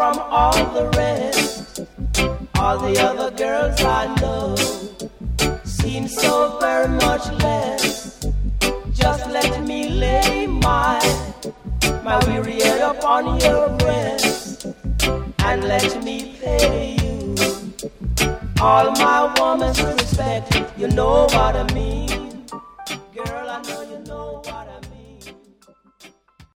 from all the rest. All the other girls I know seem so very much less. Just let me lay my weary head upon your breast, and let me pay you all my woman's respect. You know what I mean.